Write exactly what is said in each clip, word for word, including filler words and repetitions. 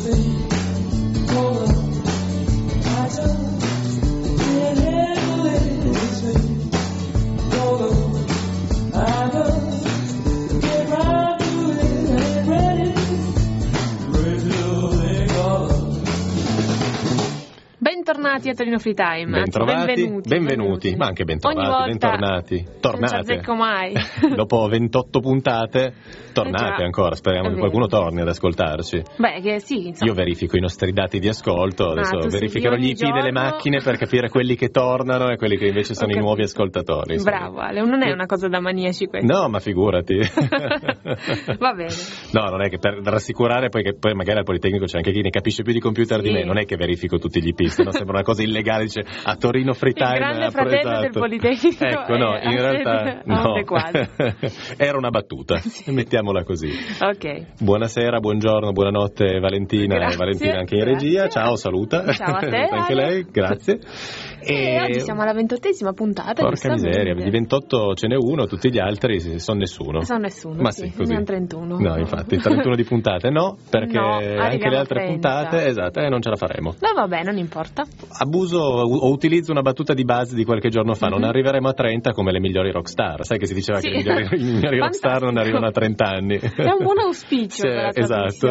Bentornati a Torino Free Time. Bentrovati, benvenuti, benvenuti, benvenuti, ma anche bentrovati, volta bentornati. Tornate. Non ci azzecco mai. Dopo ventotto puntate, tornate eh ancora. Speriamo che qualcuno torni ad ascoltarci. Beh, che sì. Insomma. Io verifico i nostri dati di ascolto, adesso ah, verificherò gli I P giorno... delle macchine per capire quelli che tornano e quelli che invece sono i nuovi ascoltatori. Bravo, Ale, non è una cosa da maniaci questa. No, ma figurati. Va bene. No, non è che per rassicurare, poi che poi magari al Politecnico c'è anche chi ne capisce più di computer sì. di me, non è che verifico tutti gli I P, no? Sembra una cosa illegale, dice a Torino Free Time. Il grande fratello esatto. del Politecnico. Ecco, no, in realtà no. Era una battuta, sì. Mettiamola così. Ok. Buonasera, buongiorno, buonanotte Valentina, grazie, Valentina anche in grazie. regia. Ciao, saluta. Ciao a te. Anche lei, grazie. E, e oggi siamo alla ventottesima puntata. Porca miseria, di ventotto ce n'è uno, tutti gli altri sono nessuno. Sono nessuno, ma sì, sì, così. Ne hanno trentuno. No, infatti, trentuno di puntate no, perché no, anche le altre trenta. puntate, esatto, eh, non ce la faremo. No, vabbè, non importa. Abuso o utilizzo una battuta di base di qualche giorno fa, mm-hmm. non arriveremo a trenta come le migliori rockstar. Sai che si diceva sì. che i migliori, i migliori rockstar non arrivano a trenta anni. È un buon auspicio sì, per la esatto.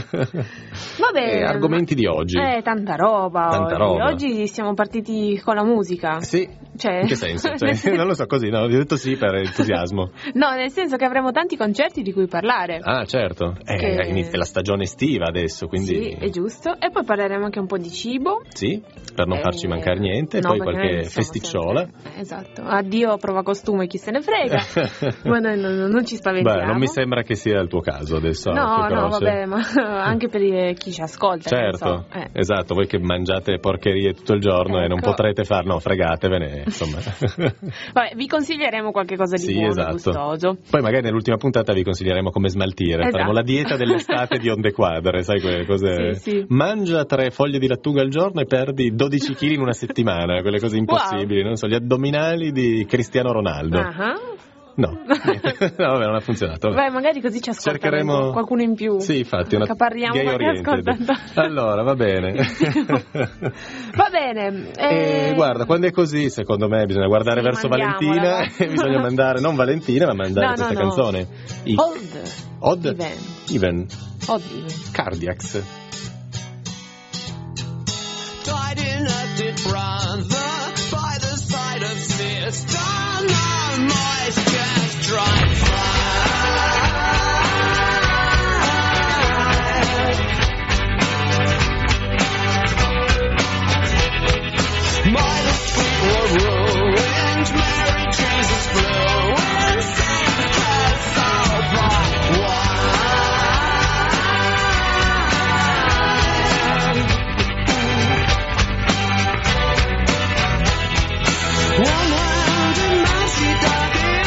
Va bene. E argomenti di oggi. Eh, tanta roba. Tanta oggi. roba. Oggi siamo partiti con la musica. Sì. Cioè... In che senso? Cioè, non lo so, così, no? Ho detto sì per entusiasmo. No, nel senso che avremo tanti concerti di cui parlare. Ah, certo. Eh, che... Inizia la stagione estiva adesso, quindi... Sì, è giusto. E poi parleremo anche un po' di cibo. Sì, per non eh... farci mancare niente. E no, poi qualche festicciola. Sempre... Esatto. Addio prova costume, chi se ne frega. Ma noi non, non ci spaventiamo. Beh, non mi sembra che sia il tuo caso adesso. No, no, se... vabbè, ma anche per chi ci ascolta. Certo, so. eh. esatto, voi che mangiate porcherie tutto il giorno ecco. E non potrete far, no, fregatevene, insomma. Vabbè, vi consiglieremo qualche cosa di sì, buono, esatto. gustoso. Poi magari nell'ultima puntata vi consiglieremo come smaltire, esatto. Faremo la dieta dell'estate di Onde Quadre, sai quelle cose? Sì, sì. Mangia tre foglie di lattuga al giorno e perdi dodici chili in una settimana, quelle cose impossibili, wow. Non so, gli addominali di Cristiano Ronaldo. Uh-huh. No, no, vabbè, non ha funzionato. Beh, magari così ci ascolta cercheremo qualcuno in più. Sì, infatti, una caparriamo qualche ascoltante. Allora, va bene. Va bene. Eh... E guarda, quando è così, secondo me bisogna guardare sì, verso Valentina e bisogna mandare non Valentina, ma mandare no, questa no, canzone. No. I... Odd. Odd. Even. Even. Odd Even. Cardiacs. Died in a dead brother by the side of sister. No moisture dry fire. My feet were ruined, Mary Jesus flew and sang her soul by one. One hand in mercy dug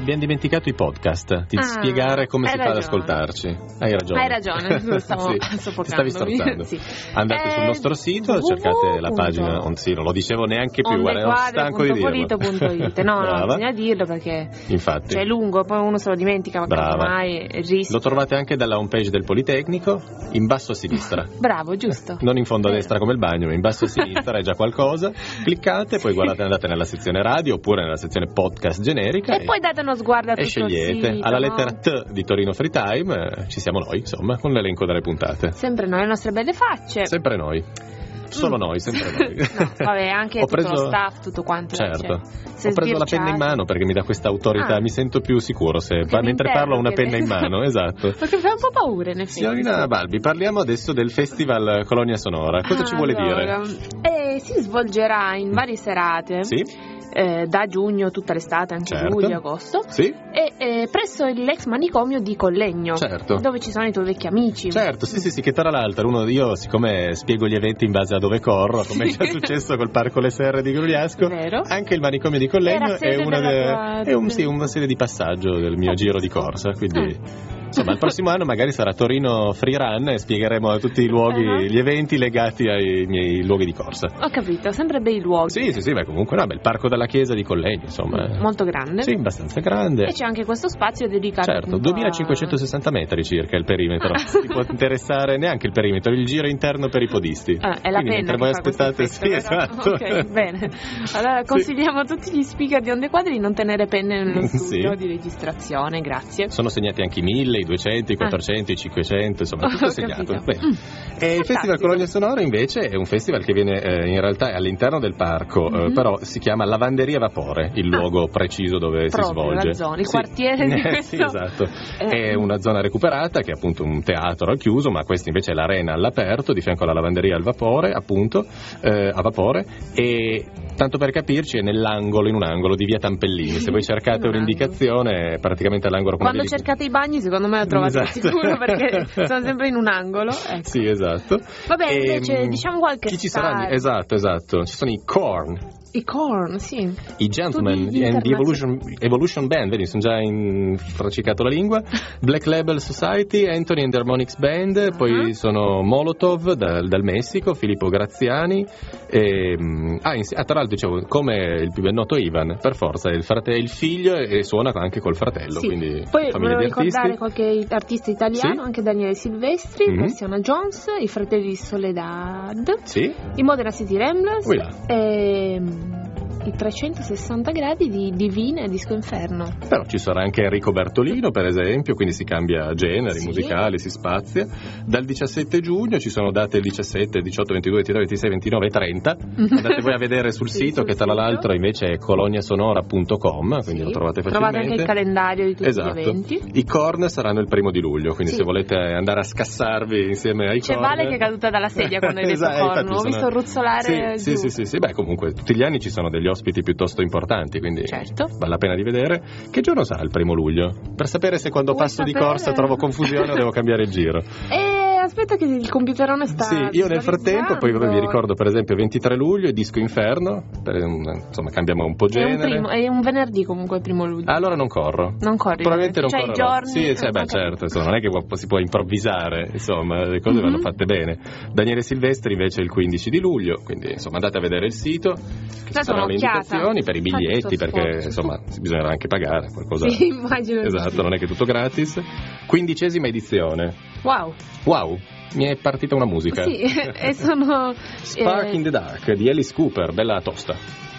abbiamo dimenticato i podcast, di Ah, spiegare come hai si fa ad ragione. ascoltarci. Hai ragione. Hai ragione, lo stavo Sì, soffocandomi. stavi sforzando. Sì. Andate Eh, sul nostro sito, www. cercate la pagina, on- sì, non lo dicevo neanche più, guarda, ero stanco di dirlo. ondequadre.it. No, no, Brava. bisogna dirlo perché Infatti. cioè, è lungo, poi uno se lo dimentica, ma Brava. mai rischia. Lo trovate anche dalla homepage del Politecnico, in basso a sinistra. Bravo, giusto. Non in fondo a Vero. destra come il bagno, ma in basso a sinistra è già qualcosa. Cliccate, poi guardate, andate nella sezione radio oppure nella sezione podcast generica E poi date uno sguardo a e tutto il scegliete. sito, Alla no? lettera T di Torino Free Time eh, ci siamo noi, insomma, con l'elenco delle puntate. Sempre noi, le nostre belle facce. Sempre noi. Solo Mm. noi, sempre noi. No, vabbè, anche Ho tutto preso- lo staff, tutto quanto. Certo. cioè, se Ho preso la sbirciate- penna in mano perché mi dà questa autorità, Ah. mi sento più sicuro se Perché mentre mi parlo ho una interroghi, penna in vedi? mano, esatto. Perché fa un po' paura, in effetti. Signorina Balbi, parliamo adesso del Festival Colonia Sonora. Cosa ci vuole Allora, dire? eh, si svolgerà in varie serate. Sì? eh, da giugno, tutta l'estate, anche Certo. luglio, agosto. Sì? E eh, presso l'ex manicomio di Collegno, Certo. dove ci sono i tuoi vecchi amici. Certo, sì, sì, sì, che tra l'altro uno, io siccome spiego gli eventi in base a dove corro, come è già successo col Parco Le Serre di Grugliasco, Vero. anche il manicomio di Collegno Era è, sede una della de- tua- è un- sì, una serie di passaggio del mio giro di corsa, quindi... Insomma, il prossimo anno magari sarà Torino Free Run e spiegheremo tutti i luoghi, Uh-huh. gli eventi legati ai miei luoghi di corsa. Ho capito, sempre bei luoghi. Sì, sì, sì, beh, comunque no, beh, il parco della chiesa di Collegno, insomma. eh. Molto grande. Sì, abbastanza grande. E c'è anche questo spazio dedicato Certo, appunto duemilacinquecentosessanta metri circa il perimetro. Ti può interessare neanche il perimetro, il giro interno per i podisti. a... Ah, è la Quindi penna mentre voi che fa questo aspettate, effetto, sì, vero? esatto. Ok, bene. Allora consigliamo a tutti gli speaker di Onde Quadri di non tenere penne nello studio Sì. di registrazione, grazie. Sono segnati anche i mille, i duecento, i quattrocento, i cinquecento, insomma, tutto Ho segnato. capito. Bene. Mm. E il Festival Fantastico. Colonia Sonora invece è un festival che viene eh, in realtà all'interno del parco, eh, Mhm. però si chiama Lavanderia Vapore, il Ah. luogo preciso dove Proprio si svolge. la zona, il Sì. quartiere di Eh, questo- Sì, esatto. Eh. È una zona recuperata che è appunto un teatro al chiuso, ma questa invece è l'arena all'aperto, di fianco alla lavanderia al vapore, appunto, eh, a vapore, e tanto per capirci è nell'angolo, in un angolo di via Tampellini. Se voi cercate In un un'indicazione, è praticamente all'angolo come Quando vedi- cercate i bagni, secondo me lo trovate Esatto. sicuro perché sono sempre in un angolo. Ecco. Sì, esatto. Vabbè, Ehm, invece, diciamo qualche chi ci star. saranno? Esatto, esatto. Ci sono i Korn, I Korn, sì. i Gentlemen Tutti and the internazionali. Evolution, Evolution Band, vedi, sono già infracicato la lingua. Black Label Society, Anthony and the Harmonics Band, Uh-huh. poi sono Molotov dal, dal Messico, Filippo Graziani. E, ah, insi- ah, tra l'altro dicevo, come il più ben noto Ivan, per forza, è il, frate- il figlio e suona anche col fratello, Sì. quindi Poi famiglia volevo di ricordare artisti. qualche artista italiano, Sì. anche Daniele Silvestri, Mhm. Cristiana Jones, i fratelli di Soledad, Sì, i Modena City Ramblers Ui là. e mm, i trecentosessanta gradi di Divina e Disco Inferno. però ci sarà anche Enrico Bertolino, per esempio, quindi si cambia generi Sì. musicali, si spazia. Dal diciassette giugno ci sono date il diciassette, diciotto, ventidue, ventidue, ventisei, ventinove e trenta. Andate voi a vedere sul Sì, sito, sul che tra sito. l'altro invece è coloniasonora punto com, quindi Sì. lo trovate facilmente. Trovate anche il calendario di tutti Esatto. gli eventi. I Korn saranno il primo di luglio, quindi Sì. se volete andare a scassarvi insieme ai C'è Korn. Vale che è caduta dalla sedia quando hai detto Esatto, Korn, infatti ho sono- visto ruzzolare sì, giù. sì, sì, sì, sì, beh comunque tutti gli anni ci sono degli ospiti piuttosto importanti, quindi Certo. vale la pena di vedere. Che giorno sarà il primo luglio? Per sapere se quando Vuoi passo di sapere? corsa trovo confusione o devo cambiare il giro. E aspetta che il computerone sta Sì, io nel frattempo poi visualizzando. vi ricordo per esempio ventitré luglio Disco Inferno, per, insomma cambiamo un po' È un, genere. primo, è un venerdì comunque il primo luglio. Ah, allora non corro. Non corri. Probabilmente non Cioè, corro. i giorni- Sì, cioè, beh, ho capito. certo, insomma, non è che può- si può improvvisare, insomma, le cose Mhm. vanno fatte bene. Daniele Silvestri invece è il quindici di luglio, quindi insomma andate a vedere il sito, che ci Date saranno le un'occhiata. indicazioni per i Fate biglietti, questo perché sforzo. insomma bisognerà anche pagare qualcosa. Sì, immagino. di Esatto, sì. non è che è tutto gratis. Quindicesima edizione. Wow. Wow, mi è partita una musica. Sì, e sono Spark eh, in the Dark di Alice Cooper, bella tosta.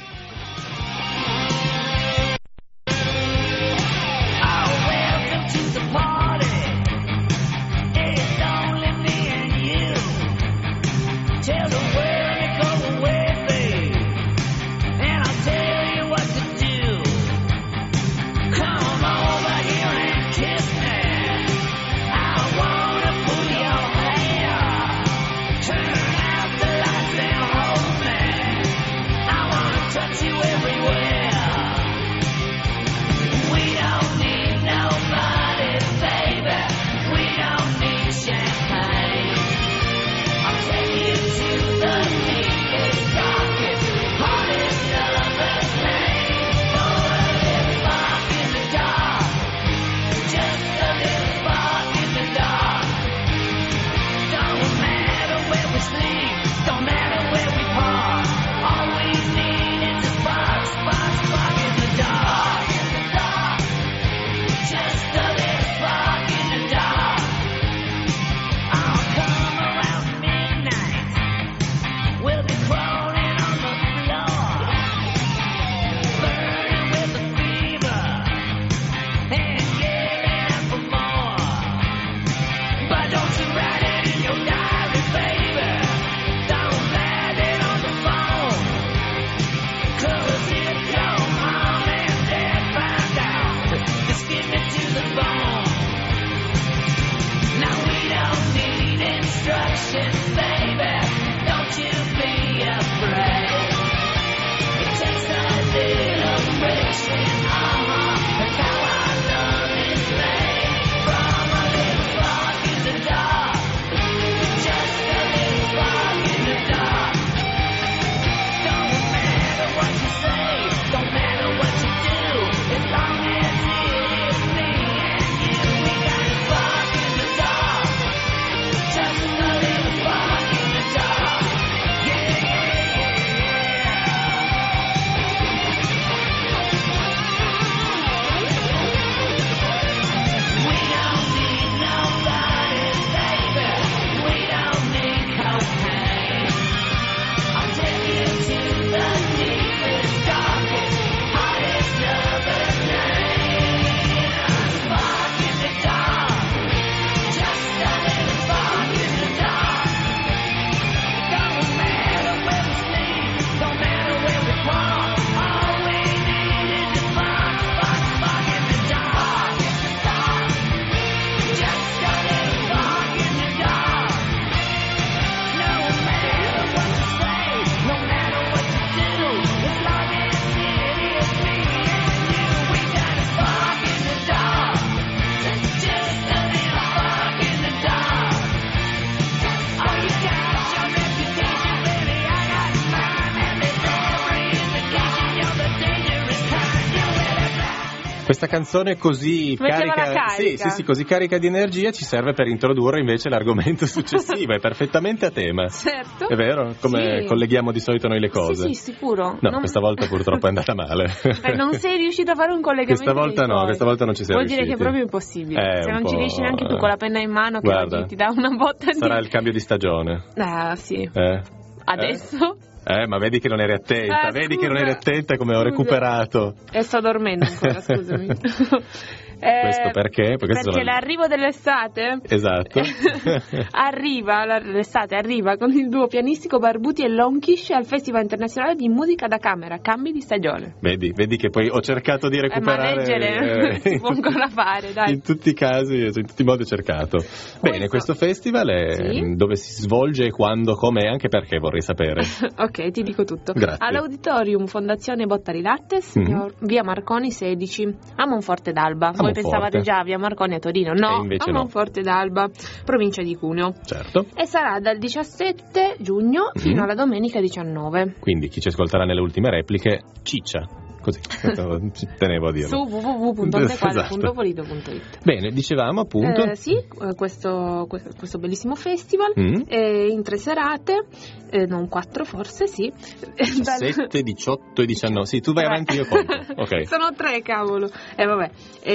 Welcome to the party. It's only me and you. Tell the world to go away, babe, and I'll tell you what to do. Come over here and kiss me. I wanna pull your hair. Turn out the lights and hold me. I wanna direction, baby. Don't you be afraid. It takes a little friction, uh-huh. That's how our love is made. From a little spark in the dark, just a little spark in the dark. Don't matter what you say, don't matter what you do, as long as it is me and you. We got a spark in the dark, just a little spark in the dark. Yeah, yeah, we don't need nobody, baby. We don't need cocaine. I'll take you to the deepest, darkest, hottest other night. A spark in the dark, just a little spark in the dark. Don't matter where we sleep, don't matter where we fall. All we need is a spark, spark, spark in the dark, in the dark. Just a little spark in the dark. No matter what you say, no matter what you do, as long as it is me and you, we got a spark in the dark. Just a little spark in the dark. Oh, you got your reputation, baby, I got mine, and there's every indication you're the dangerous kind. You better fly. Questa canzone così Metteva carica, la carica. Sì, sì, sì, così carica di energia ci serve per introdurre invece l'argomento successivo, è perfettamente a tema. Certo. È vero? Come Sì. colleghiamo di solito noi le cose? Sì, sì, sicuro. No, Non- questa volta purtroppo è andata male. Eh, non sei riuscito a fare un collegamento. Questa volta dei no, tuoi. questa volta non ci sei Vuol dire che è riusciti. proprio impossibile. Eh, Se un non ci po', riesci neanche tu eh. con la penna in mano, che Guarda, oggi ti dà una botta Sarà di... il cambio di stagione. Ah, sì. Eh? Adesso? Eh, ma vedi che non eri attenta, Ah, vedi scusa. che non eri attenta come ho Scusa. recuperato. E sto dormendo ancora, scusami. Eh, Questo perché? Perché Perché sono- l'arrivo dell'estate Esatto. arriva, la- l'estate arriva con il duo pianistico Barbuti e Lonkish al Festival Internazionale di Musica da Camera, Cambi di stagione. Vedi, vedi che poi ho cercato di Eh, ma recuperare leggere eh, si in può tutti- ancora fare, dai. In tutti i casi, in tutti i modi ho cercato. Bene, questo festival è Sì. dove si svolge, quando, come e anche perché vorrei sapere. Ok, ti dico tutto. Grazie. All'Auditorium Fondazione Bottari Lattes, Mhm. via- via Marconi sedici, a Monforte d'Alba. Voi Monforte. pensavate già a via Marconi a Torino? No, E invece a no. Monforte d'Alba, provincia di Cuneo. Certo. E sarà dal diciassette giugno Mhm. fino alla domenica diciannove. Quindi chi ci ascolterà nelle ultime repliche, ciccia. Così, ci tenevo a dirlo. Su w w w punto ondequadro punto Esatto. polito punto it. Bene, dicevamo appunto. Eh, sì, eh, questo, questo, questo bellissimo festival Mm. eh, in tre serate, eh, non quattro forse, sì. Dal- diciassette, diciotto e diciannove. Sì, tu vai Vabbè. avanti, io conto. Ok. Sono tre, cavolo. E vabbè.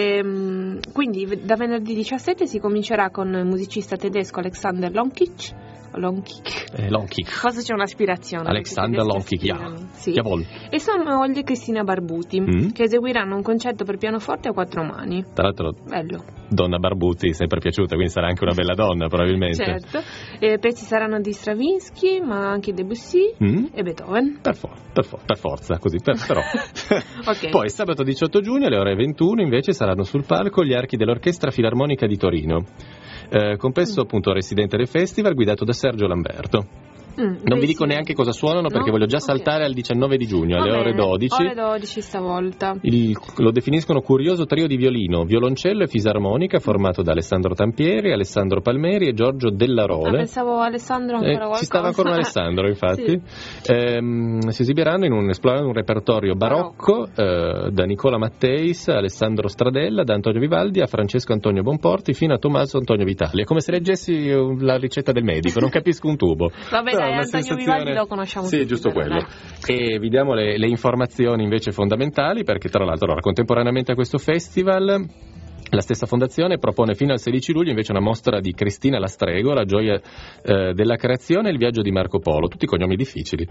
Ehm, quindi v- da venerdì diciassette si comincerà con il musicista tedesco Alexander Lonkic. Lonkic. Eh, long kick. Forse c'è un'aspirazione. Alexander perché i Lonkic, tedeschi ja. aspirano. Sì. Jawohl. E sua moglie Cristina Barbuti, Mm. che eseguiranno un concerto per pianoforte a quattro mani. Tra l'altro, Bello. donna Barbuti, sempre piaciuta, quindi sarà anche una bella donna, probabilmente. Certo. E pezzi saranno di Stravinsky, ma anche Debussy Mm? e Beethoven. Per, for- per, for- per forza, così, per- però. Ok. Poi sabato diciotto giugno alle ore ventuno invece saranno sul palco gli archi dell'Orchestra Filarmonica di Torino, eh, compreso appunto residente del festival guidato da Sergio Lamberto. Mm, Non vi beh, dico sì. neanche cosa suonano perché No? voglio già Ok. saltare al diciannove di giugno alle Va ore bene, dodici. Ore dodici stavolta. Il- lo definiscono curioso trio di violino, violoncello e fisarmonica formato da Alessandro Tampieri, Alessandro Palmeri e Giorgio Della Ah, Role. pensavo Alessandro Eh, ancora qualcosa. ci stava ancora un Alessandro, infatti. Ehm, si esibiranno in un, esplorando un repertorio barocco eh, da Nicola Matteis a Alessandro Stradella, da Antonio Vivaldi a Francesco Antonio Bonporti fino a Tommaso Antonio Vitali. È come se leggessi eh, la ricetta del medico, non capisco un tubo. Vabbè, Però dai, una Antonio sensazione- Vivaldi lo conosciamo Sì, tutti, giusto però, quello. E vi diamo le, le informazioni invece fondamentali, perché tra l'altro allora, contemporaneamente a questo festival la stessa fondazione propone fino al sedici luglio invece una mostra di Cristina Lastrego, La gioia eh, della creazione e il viaggio di Marco Polo, tutti cognomi difficili.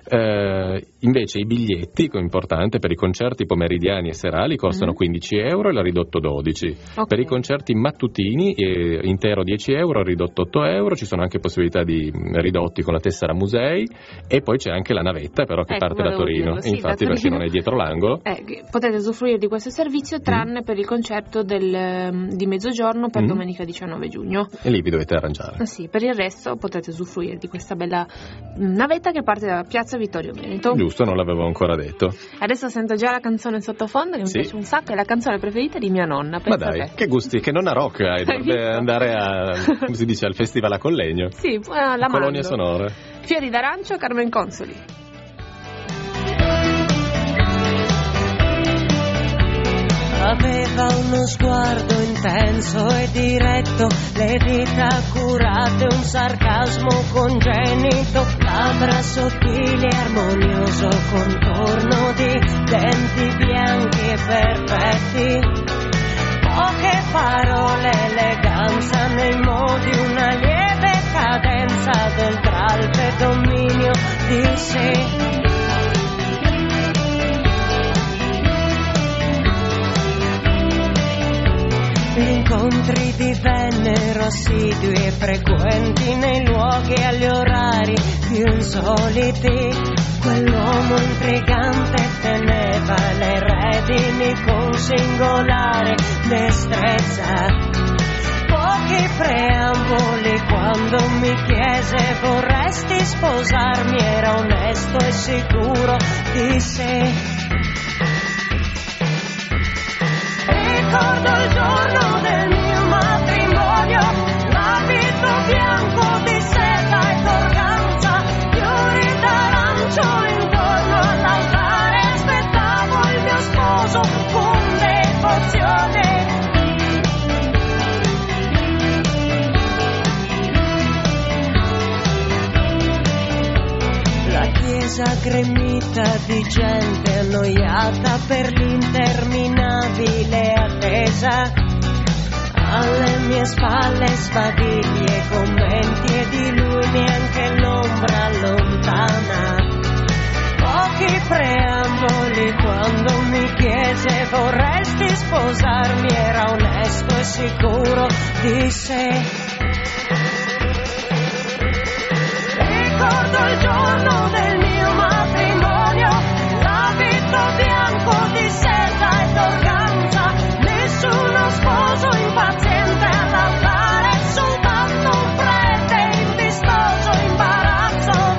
Eh, invece i biglietti, importante, per i concerti pomeridiani e serali costano Mhm. quindici euro e l'ha ridotto dodici. Ok. Per i concerti mattutini eh, intero dieci euro, ridotto otto euro, ci sono anche possibilità di mh, ridotti con la tessera musei e poi c'è anche la navetta però che Ecco, parte da volevo Torino, dirlo, sì, infatti da perché Torino. non è dietro l'angolo. Eh, che potete usufruire di questo servizio tranne per il concerto del del, di mezzogiorno per Mm. domenica diciannove giugno. E lì vi dovete arrangiare. Eh Sì, per il resto potete usufruire di questa bella navetta che parte da Piazza Vittorio Veneto. Giusto, non l'avevo ancora detto. Adesso sento già la canzone sottofondo che Sì. mi piace un sacco, è la canzone preferita di mia nonna. Ma pensa dai, te. che gusti, che nonna rock hai, Hai dovrebbe visto? andare a, come si dice, al festival a Collegno. Sì, eh, la Colonie mando. sonore. Fiori d'arancio, Carmen Consoli. Aveva uno sguardo intenso e diretto, le dita accurate, un sarcasmo congenito, labbra sottili e armonioso contorno di denti bianchi e perfetti. Poche parole, eleganza nei modi, una lieve cadenza d'oltre al predominio di sé. Gli incontri divennero assidui e frequenti nei luoghi e agli orari più insoliti. Quell'uomo intrigante teneva le redini con singolare destrezza. Pochi preamboli quando mi chiese vorresti sposarmi, era onesto e sicuro di sé. Ricordo il giorno del mio matrimonio, l'abito bianco di seta e d'organza, fiori d'arancio intorno all'altare, aspettavo il mio sposo con devozione. La chiesa gremita di gente annoiata per l'interminabile attesa. Alle mie spalle sbavigli e commenti e di lui neanche l'ombra lontana. Pochi preamboli quando mi chiese vorresti sposarmi, era onesto e sicuro di sé. Ricordo il giorno del mio matrimonio, l'abito bianco di seta e d'organza, nessuno sposo impaziente all'altare, soltanto un prete in vistoso imbarazzo.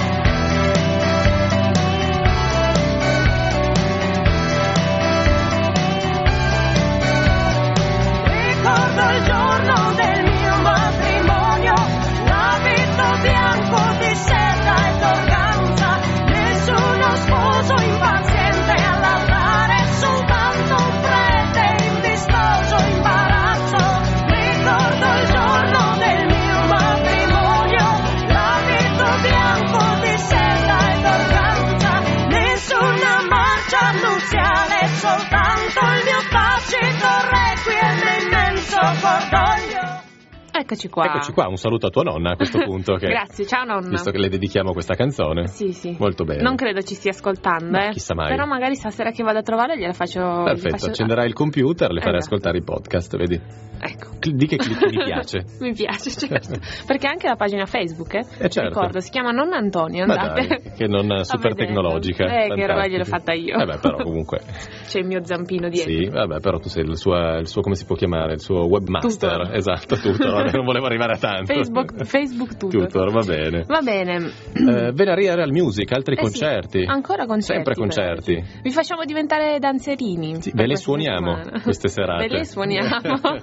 Ricordo il giorno del mio matrimonio, l'abito bianco di seta e d'organza, nessuno sposo impaziente all'altare, soltanto un prete in vistoso imbarazzo. Ricordo il giorno del mio matrimonio, l'abito bianco di seta e d'organza, nessuna marcia nuziale, soltanto il mio tacito requiem e immenso cordoglio. Eccoci qua. Eccoci qua, un saluto a tua nonna a questo punto. Che, Grazie, ciao nonna. visto che le dedichiamo questa canzone. Sì, sì. Molto bene. Non credo ci stia ascoltando, Ma eh. chissà mai. Però magari stasera che vado a trovare gliela faccio. gli Perfetto, faccio- accenderai il computer, le farai Esatto. ascoltare i podcast, vedi? Ecco. Cl- Di che clic mi piace. Mi piace, certo. Perché anche la pagina Facebook, eh? Eh, certo. Ricordo, si chiama Nonna Antonia, Ma andate. dai, che non a super vederlo. tecnologica. Eh, che roba fantastica. gliel'ho fatta io. Vabbè, però comunque. C'è il mio zampino dietro. Sì, vabbè, però tu sei il suo, il suo, come si può chiamare? Il suo webmaster. Tutor. Esatto, tutor. Vabbè, non volevo arrivare a tanto. Facebook, Facebook tutto. Tutor, va bene. Va bene. Eh, Venaria Real Music, altri Eh sì, concerti. ancora concerti. Sempre però. concerti. Vi facciamo diventare danzerini. Sì, per ve le questa suoniamo settimana. queste serate. Ve le suoniamo.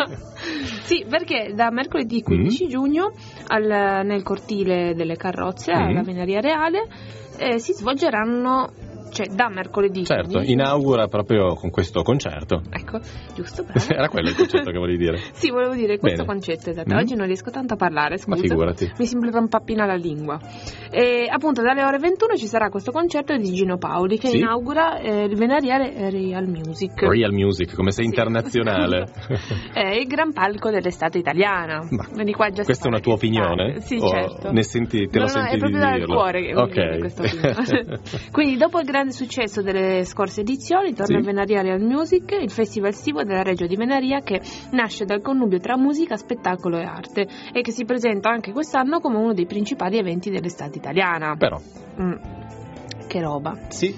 Sì, perché da mercoledì quindici Mm. giugno al- nel cortile delle carrozze Mm. alla Venaria Reale eh, si svolgeranno, cioè da mercoledì Certo, quindici inaugura proprio con questo concerto. ecco, giusto, bravo. Era quello il concetto che volevi dire. Sì, volevo dire questo Bene. concetto, esatto. Mm. Oggi non riesco tanto a parlare, scusa. Ma figurati. Mi si impappina la lingua. E appunto dalle ore ventuno ci sarà questo concerto di Gino Paoli che Sì. inaugura eh, il Venariere Real Music. Real Music, come sei Sì. internazionale. È il gran palco dell'estate italiana. Ma Quindi qua già si questa è fa una tua l'estate. opinione? Sì, O certo. ne senti- te No, lo no, senti è proprio di dal dirlo? cuore che mi Ok. viene questa opinione. Quindi dopo il grande successo delle scorse edizioni torna Sì. il Venaria Real Music, il festival estivo della Reggio di Venaria che nasce dal connubio tra musica, spettacolo e arte e che si presenta anche quest'anno come uno dei principali eventi dell'estate italiana. Però, Mm. Che roba. sì.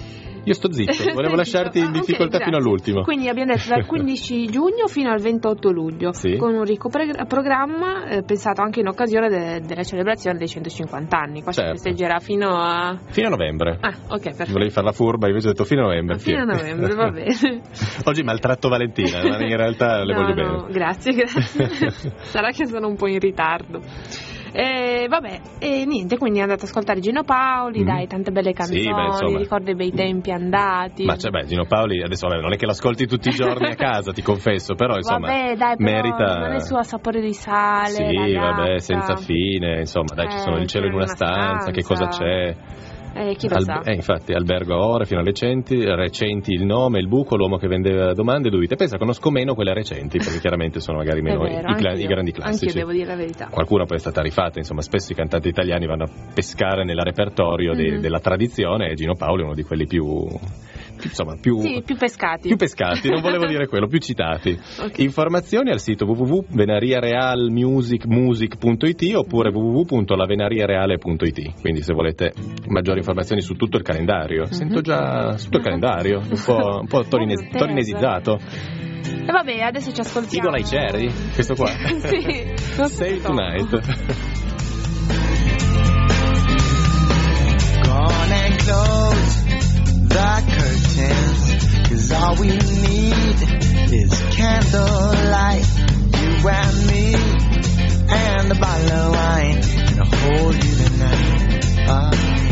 Io sto zitto, volevo lasciarti in Ah, ok, difficoltà grazie. fino all'ultimo. Quindi abbiamo detto dal quindici giugno fino al ventotto luglio, Sì. con un ricco pre- programma eh, pensato anche in occasione de- della celebrazione dei centocinquanta anni. Qua Certo. si festeggerà fino a... Fino a novembre. Ah, ok, perfetto. Volevi fare la furba, invece ho detto fino a novembre. Ah, fino a Tieni. novembre, va bene. Oggi maltratto Valentina, ma in realtà le No, voglio no, bene. grazie, grazie. Sarà che sono un po' in ritardo. E vabbè, e niente, quindi andate ad ascoltare Gino Paoli, Mm. dai, tante belle canzoni, Sì, beh, insomma. ricorda i bei tempi andati. Ma c'è, beh, Gino Paoli, adesso vabbè, non è che l'ascolti tutti i giorni a casa, ti confesso, però insomma, vabbè, dai, però merita... non è su a sapore di sale, Sì, ragazza. vabbè, senza fine, insomma, dai, ci Eh, sono il cielo in una stanza, che cosa stanza. c'è? Eh, chi lo Al- sa. eh, infatti, albergo a ore fino alle recenti, recenti il nome, il buco, l'uomo che vendeva domande, dubite. Pensa, conosco meno quelle recenti, perché chiaramente sono magari meno È vero, i, cla- anch'io. i grandi classici. Anch'io devo dire la verità. Qualcuna poi è stata rifatta, insomma, spesso i cantanti italiani vanno a pescare nel repertorio de- Mhm. della tradizione e Gino Paoli è uno di quelli più, più, insomma, più, Sì, più pescati. più pescati, non volevo dire quello, più citati. Ok. Informazioni al sito w w w punto venariarealmusic punto i t oppure w w w punto lavenariareale punto i t. Quindi se volete maggiori informazioni su tutto il calendario, sento già su tutto il calendario, un po', un po' torines- Buona torinesizzato. E vabbè, adesso ci ascoltiamo. Eagle Eye Cherry, questo qua. Sì, non so Save se Tonight. Gone and close the curtains, 'cause all we need is candlelight, you and me, and a bottle of wine, and I'll hold you tonight. Ah.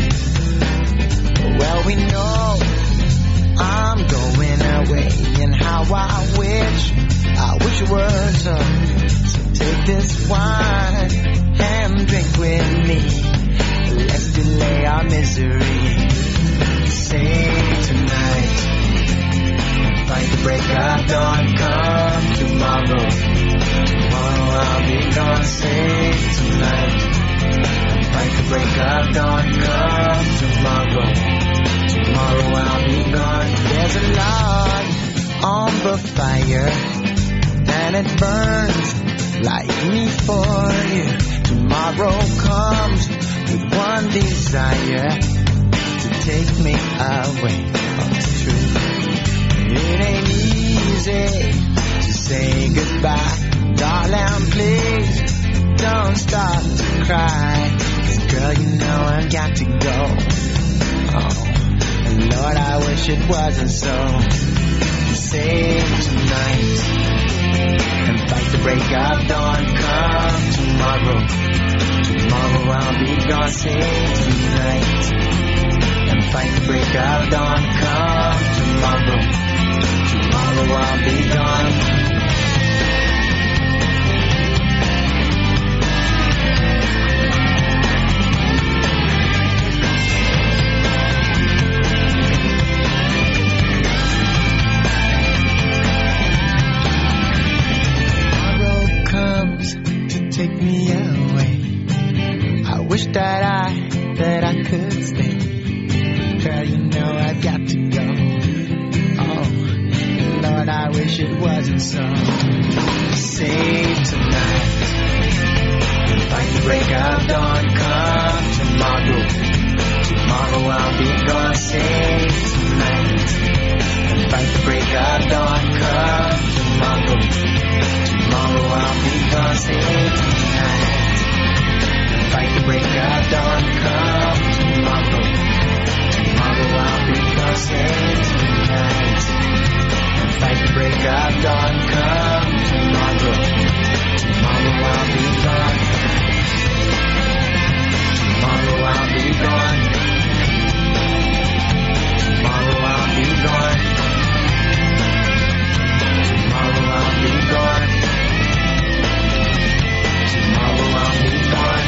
Well, we know I'm going away, and how I wish, I wish it were so. So take this wine and drink with me. Let's delay our misery. Save tonight, fight the break of dawn. Come tomorrow, tomorrow I'll be gone. Save tonight, fight the break of dawn. Come tomorrow, tomorrow I'll be gone. There's a log on the fire, and it burns like me for you. Tomorrow comes with one desire, to take me away. Oh, it's true. It ain't easy to say goodbye, darling. Please don't stop to cry, 'cause girl, you know I've got to go. Oh, and Lord, I wish it wasn't so. Save tonight and fight the break of dawn. Come tomorrow, tomorrow I'll be gone. Save tonight and fight the break of dawn. Come tomorrow, tomorrow I'll be gone. Tomorrow comes to take me away. I wish that I, that I could stay. Girl, you know I've got to go. Oh, Lord, I wish it wasn't so. Save tonight and fight the break of dawn. Come tomorrow, tomorrow I'll be gone. Save tonight and fight the break of dawn. Come tomorrow, tomorrow I'll be gone. Save tonight and fight the break of dawn. Come tomorrow, tomorrow I'll be gone. Save tonight and fight the break of dawn. Come tomorrow, tomorrow I'll be gone. Tomorrow I'll be gone. Tomorrow I'll be gone. Tomorrow I'll be gone. Tomorrow I'll be gone.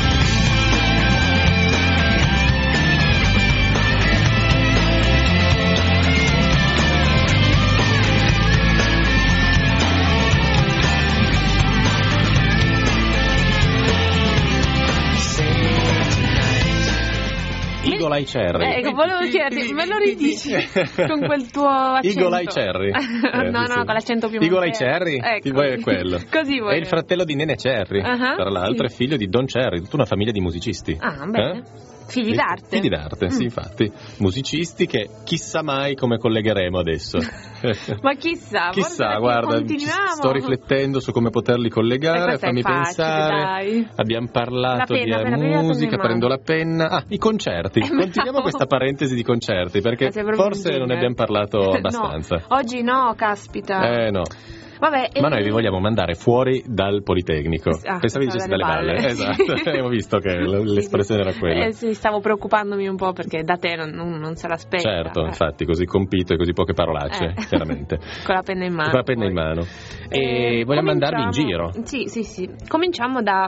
Eagle Eye Cherry. Ecco, volevo chiederti, me lo ridici con quel tuo accento? Eagle Eye Cherry. Eh, no, sì, no, sì. con l'accento più Eagle Eye montiero. Cherry, Ecco. ti vuoi quello. Così È vuoi. il fratello di Nene Cherry, Ah, tra l'altro, sì. è figlio di Don Cherry, tutta una famiglia di musicisti. Ah, bene. Eh? Figli Li- d'arte. Figli d'arte, sì, Mm. infatti. Musicisti che chissà mai come collegheremo adesso. Ma chissà, Chissà, forse guarda, continuiamo. sto riflettendo su come poterli Eh, collegare, questo è fammi facile, pensare. dai. Abbiamo parlato La penna, di appena prendi la penna musica, in mano. prendo la penna. Ah, i concerti. Eh, Continuiamo bravo. questa parentesi di concerti, perché Ma sei proprio forse un non ne genio. abbiamo parlato abbastanza. No, oggi no, caspita. Eh no. Vabbè, Ma e- noi vi vogliamo mandare fuori dal Politecnico. Ah, Pensavi dicessi dalle balle. balle. Esatto, avevo visto che l- l'espressione era quella. Eh, sì, stavo preoccupandomi un po' perché da te non, non- non se l'aspetta. Certo, eh. infatti, così compito e così poche parolacce, Eh. chiaramente. Con la penna in mano. Con la penna poi. in mano. E Eh, vogliamo mandarvi in cominciamo- giro. Sì, sì, sì. Cominciamo da...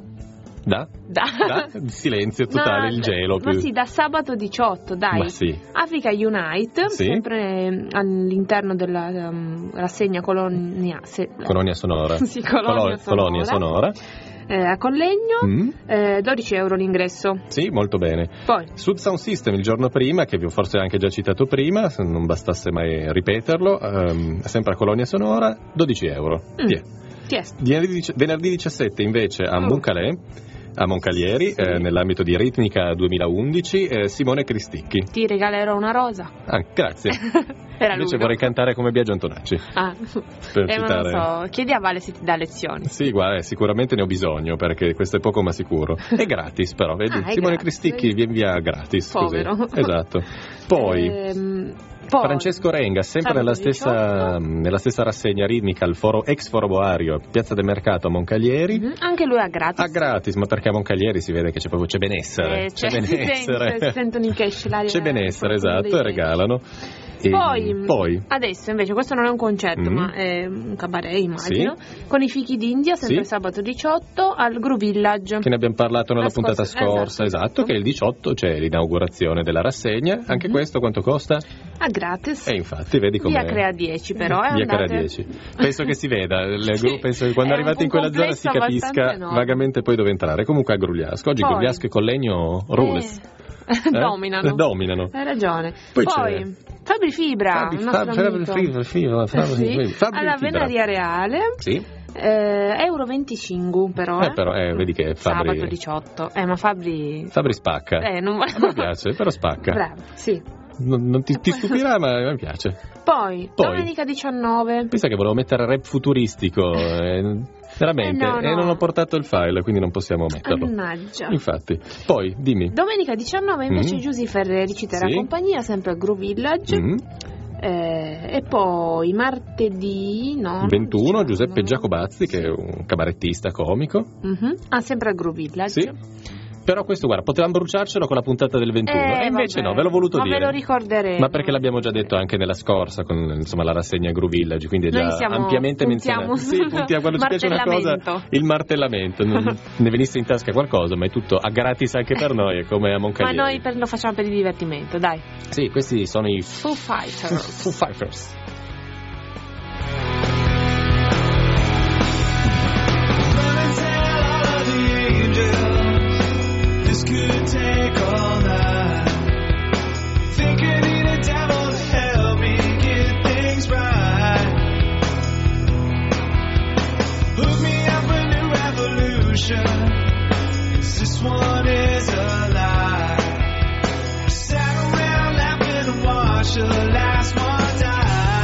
Da? da... Da? Silenzio totale, No, il gelo. Ma più- sì, da sabato diciotto, dai. Ma sì. Africa Unite, Sì. sempre eh, all'interno della um, rassegna Colonia... se- Colonia Sonora. Sì, Colonia Colo- Sonora. Colonia Sonora. eh, a Collegno, Mm. eh, dodici euro l'ingresso. Sì, molto bene. Poi, Sud Sound System il giorno prima, che vi ho forse anche già citato prima, se non bastasse mai ripeterlo, ehm, sempre a Colonia Sonora, dodici euro. Mm. Tiè. chi è? Venerdì dici- venerdì diciassette invece a Oh. Moncalè, a Moncalieri, Sì. eh, nell'ambito di Ritmica duemilaundici, eh, Simone Cristicchi. Ti regalerò una rosa. Ah, grazie. Era Invece lui, vorrei no? cantare come Biagio Antonacci. Ah, Per eh, ma citare- non so, chiedi a Vale se ti dà lezioni. Sì, guarda, eh, sicuramente ne ho bisogno perché questo è poco ma sicuro. È gratis però, vedi? Ah, è Simone gratis. Cristicchi viene via gratis. Povero. Così. Esatto. Poi... Ehm, poi Francesco Renga, sempre sabato nella stessa, diciotto. nella stessa rassegna ritmica al foro, ex foro Boario, Piazza del Mercato a Moncalieri. Mhm, anche lui è gratis. A gratis, ma perché a Moncalieri si vede che c'è proprio c'è benessere. Eh, c'è cioè, si benessere. sente- si sentono i cash, l'aria C'è benessere, profonda esatto, dei e regalano. E Poi, poi adesso invece questo non è un concerto, Mm. ma è un cabaret, immagino, con i fichi d'India, sempre Sì. sabato diciotto al Gru Village. che ne abbiamo parlato nella La puntata scorsa- scorsa, esatto, esatto, che è il diciotto, c'è l'inaugurazione della rassegna. Anche Mhm. questo quanto costa? Ah, gratis. E infatti, vedi come Via Crea dieci però, eh, Via Crea andate- dieci. Penso che si veda, il Sì, gru- penso che quando è un- arrivate in un quella zona si complesso capisca abbastanza enorme. vagamente poi dove entrare. Comunque a Grugliasco, oggi Poi- Grugliasco e Collegno rules. Eh, Eh? dominano. Dominano. Hai ragione. Poi Poi, c'è- Fabri Fibra, Fabri- il nostro Fabri- Fabri- amico. Fabri- Fibra, Fabri- Sì, Fibra, Fabri- alla Fibra. Venaria Reale, Sì, eh, euro venticinque però, Eh, eh. però, eh, vedi che Fabri- Sabato diciotto, eh ma Fabri... Fabri spacca. Eh, non A me piace, però spacca. Bravo, sì. Non, non ti, ti stupirà, ma a me piace. Poi, Poi. domenica diciannove. Pensa che volevo mettere rap futuristico, eh, veramente, Eh, no, e no. non ho portato il file, quindi non possiamo metterlo. Mannaggia. Infatti. Poi, dimmi. Domenica diciannove invece Mm. Giusy Ferreri ci terrà Sì. compagnia sempre al Gru Village. Mm. Eh, e poi martedì no, ventuno, diciamo, Giuseppe no. Giacobazzi, che è un cabarettista comico. Mhm. Ah, sempre al Gru Village. Sì. Però questo, guarda, potevamo bruciarcelo con la puntata del ventuno. Eh, e invece vabbè. no, ve l'ho voluto Ma dire. ve lo ricorderemo. Ma perché l'abbiamo già detto anche nella scorsa, con insomma, la rassegna Gru Village, quindi è già Noi siamo- ampiamente puntiamo menzionato. Sì, puntiamo quando ci piace una cosa, martellamento. il martellamento. Non ne venisse in tasca qualcosa, ma è tutto a gratis anche per noi, è come a Ma Moncalieri. noi per- lo facciamo per il divertimento, dai. Sì, questi sono i Foo Fighters. Foo Fighters. This could take all night. Think I need a devil to help me get things right. Hook me up a new revolution, 'cause this one is a lie. Sat around laughing and watched the last one die.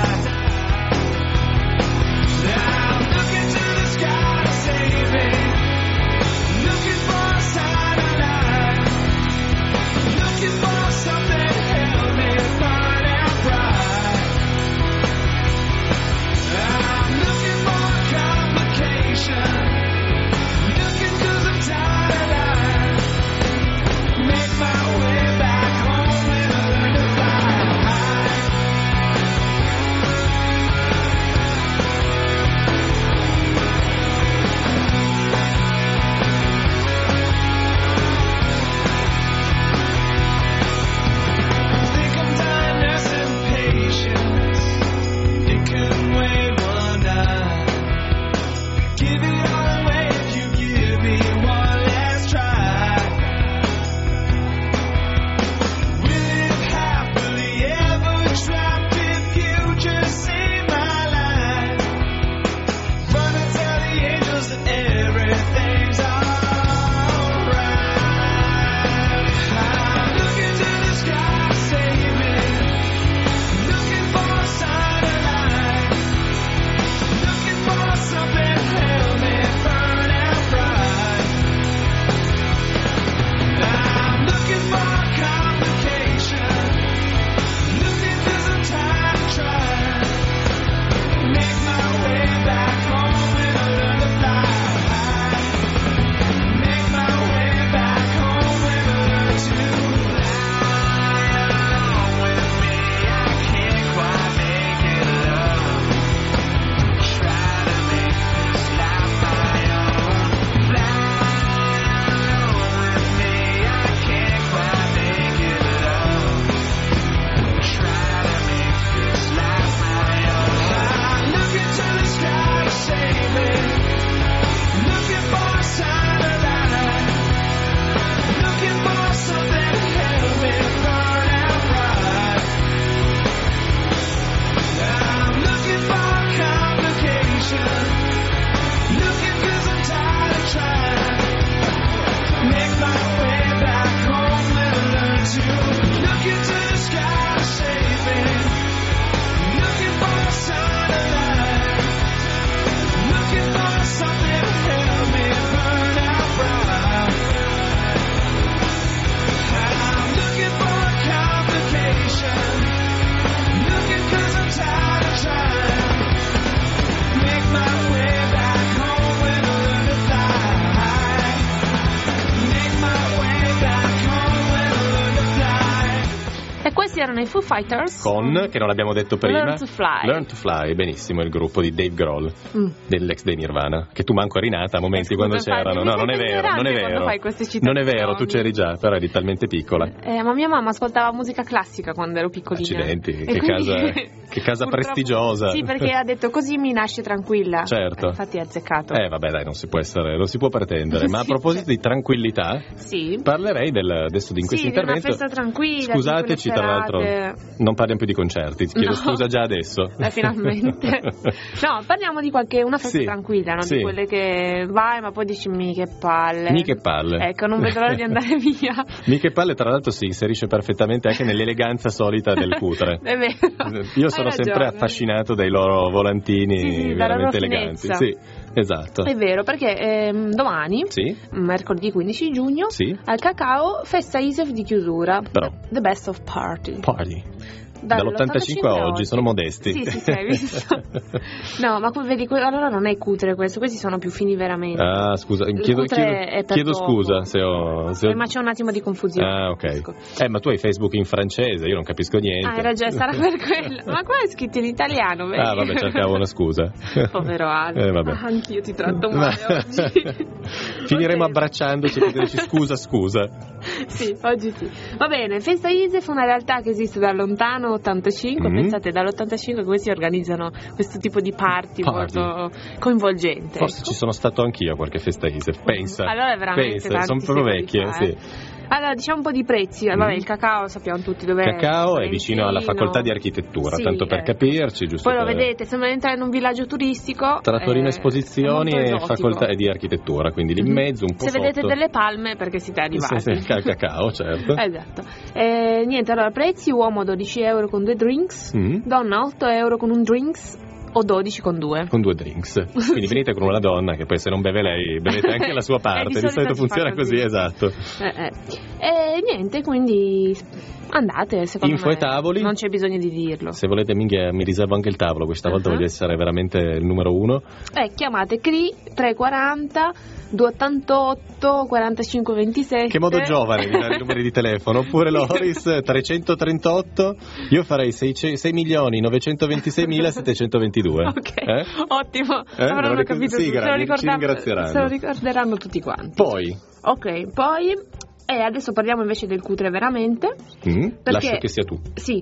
Questi erano i Foo Fighters Con, che non abbiamo detto prima, Learn to Fly. Learn to Fly, benissimo, il gruppo di Dave Grohl, Mm. dell'ex dei Nirvana, che tu manco eri nata a momenti Eh, scusa, quando infatti, c'erano. mi No, sei non è vero, non è ignorante quando vero. fai queste Non è vero, citazioni. tu c'eri già, però eri talmente piccola. Eh, ma mia mamma ascoltava musica classica quando ero piccolina. Accidenti, E che quindi- casa- che casa purtroppo- prestigiosa. Sì, perché ha detto così mi nasce tranquilla. Certo. Eh, infatti è azzeccato. Eh vabbè dai, non si può essere, non si può pretendere. Ma a Sì, proposito sì. di tranquillità, Sì. parlerei del, adesso di in questo Sì, di una intervento. festa tranquilla, Scusateci, di tra quelle l'altro, serate. non parliamo più di concerti, ti chiedo No. scusa già adesso. Eh, finalmente. No, parliamo di qualche una festa Sì, tranquilla, no? sì. Di quelle che vai ma poi dici mi che palle. Mi che palle. Ecco, non vedo l'ora di andare via. Mi che palle, tra l'altro, si inserisce perfettamente anche nell'eleganza solita del cutre. È vero. Io sono Hai sempre ragione. affascinato dai loro volantini Sì, sì, dalla veramente loro eleganti. finezza. Sì, esatto. È vero, perché ehm, domani, Sì, mercoledì quindici giugno, sì. al Cacao, festa I S E F di chiusura. Però. The Best of Party. Party. Dall'ottantacinque Dall'ottantacinque a oggi sono modesti. Sì, sì, sì, hai visto? No, ma que- vedi, que- allora non è cutre questo, questi sono più fini veramente. Ah, scusa, Il chiedo, cutre chiedo- è per chiedo poco. scusa se ho... se ho- Eh, ma c'è un attimo di confusione. Ah, ok. capisco. Eh, ma tu hai Facebook in francese, io non capisco niente. Ah, hai ragione, sarà per quello. Ma qua è scritto in italiano, vedi? Ah, vabbè, cercavo una scusa. Povero Ale. Eh, vabbè. Ah, anch'io ti tratto male oggi. Finiremo Va bene. abbracciandoci per dirci scusa, scusa. Sì, oggi sì. Va bene, Festa I S E F è una realtà che esiste da lontano, ottantacinque. Mm. Pensate, dall'ottantacinque che questi organizzano questo tipo di party, Party. molto coinvolgente. Forse ecco. ci sono stato anch'io a qualche festa I S E F, pensa. Allora è veramente pensa, tanti sono proprio secoli vecchie, fa, sì. eh. Allora, diciamo un po' di prezzi. Vabbè, Mm. il cacao sappiamo tutti dov'è. Cacao è vicino alla Valentino. facoltà di architettura, Sì, tanto per eh. capirci, giusto? Poi lo per- vedete, sembra di entrare in un villaggio turistico. Tra Torino eh, Esposizioni è molto e esotico. facoltà di architettura, quindi lì in Mhm. mezzo un po' Se vedete sotto. delle palme perché siete arrivati. Sì, sì, ca- cacao, certo. Esatto. Eh, niente, allora prezzi: uomo dodici euro con due drinks, Mm. donna otto euro con un drinks o dodici con due. Con due drinks. Quindi venite con una donna che poi se non beve lei, bevete anche la sua Eh, parte. di Di solito solito si funziona fa così, così. esatto. Eh, eh. E niente, quindi andate, secondo Info me. e tavoli? Non c'è bisogno di dirlo. Se volete minchia, mi riservo anche il tavolo, questa volta Uh-huh. voglio essere veramente il numero uno. Eh, chiamate C R I trecentoquaranta duecentottantotto quarantacinque ventisette. Che modo giovane di dare i numeri di telefono. Oppure Loris trecentotrentotto, io farei sei milioni novecentoventiseimilasettecentoventidue. Ok, Eh? ottimo. Eh? Me lo Avranno ric- capito sì, tutti. grazie, se, lo ci ricorda- ringrazieranno. se lo ricorderanno tutti quanti. Poi, Ok, poi e adesso parliamo invece del cutre veramente. mm, Perché- lascio che sia tu. Sì,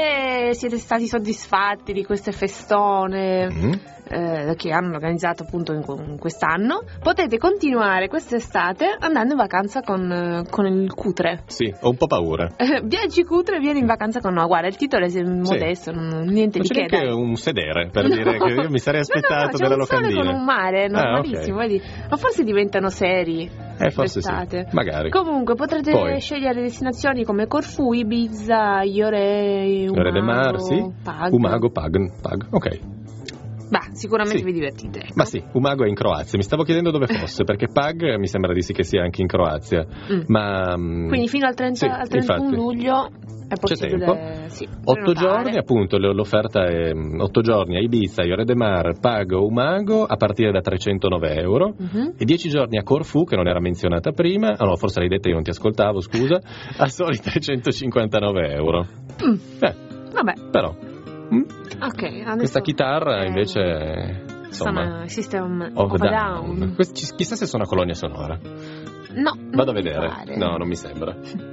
se siete stati soddisfatti di queste festone Mm. eh, che hanno organizzato appunto in, in quest'anno, potete continuare quest'estate andando in vacanza con, eh, con il cutre. Sì, ho un po' paura. Eh, Viaggi cutre, vieni in vacanza con noi. Guarda, il titolo è modesto, non- niente Non di c'è che. neanche dai. un sedere per dire che io mi sarei aspettato no, no, no, della c'è un sole locandina. con un mare, normalissimo, Ah, ok. vedi? Ma forse diventano seri. Eh, forse sì. d'estate. Magari. Comunque potrete Poi. scegliere destinazioni come Corfù, Ibiza, Iore, Umago, Ore de Mar, sì. Pag. Umago, Pag, Pag. Ok. Bah, sicuramente Sì. vi divertite. ecco. Ma sì, Umago è in Croazia. Mi stavo chiedendo dove fosse, perché Pag mi sembra di sì che sia anche in Croazia. Mm. Ma mm, Quindi fino al, trenta, sì, al trentuno infatti. luglio è C'è possibile tempo. sì, Otto prenotare. giorni, appunto, l- l'offerta è mm, otto giorni a Ibiza, Iore de Mar, Pag o Umago a partire da trecentonove euro. Mhm. E dieci giorni a Corfù, che non era menzionata prima, ah no, forse l'hai detta io non ti ascoltavo, scusa, a soli trecentocinquantanove euro. Mm. Eh, Vabbè, però, mm, ok. Adesso, questa chitarra eh, invece, insomma, Sono System of of a a Down. Down. Quest- ci- chissà se sono colonna sonora. No, Vado a non mi vedere. pare. No, non mi sembra.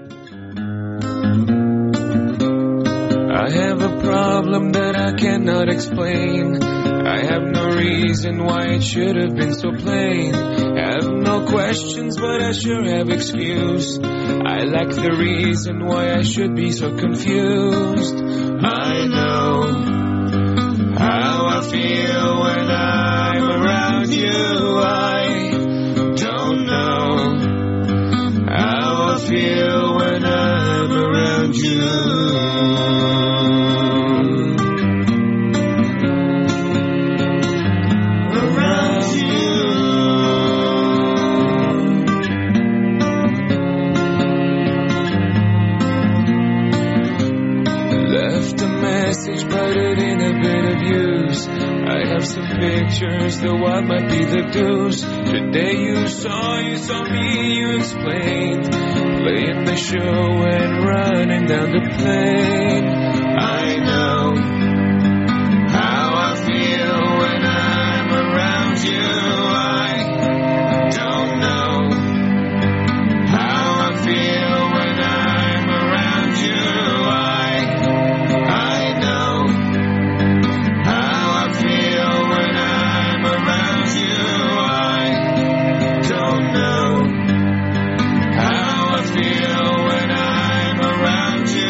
I have a problem that I cannot explain. I have no reason why it should have been so plain. I have no questions, but I sure have excuse. I lack the reason why I should be so confused. I know how I feel when I'm around you. I don't know how I feel when I'm around you. Around you. Left a message, but it ain't a bit of use. I have some pictures, the what might be the do's. Today you saw, you saw me, you explained. Playing the show and running down the plane. I know how I feel when I'm around you. I don't know how I feel when I'm around you. I, I know how I feel when I'm around you. I don't know how I feel when I'm around you.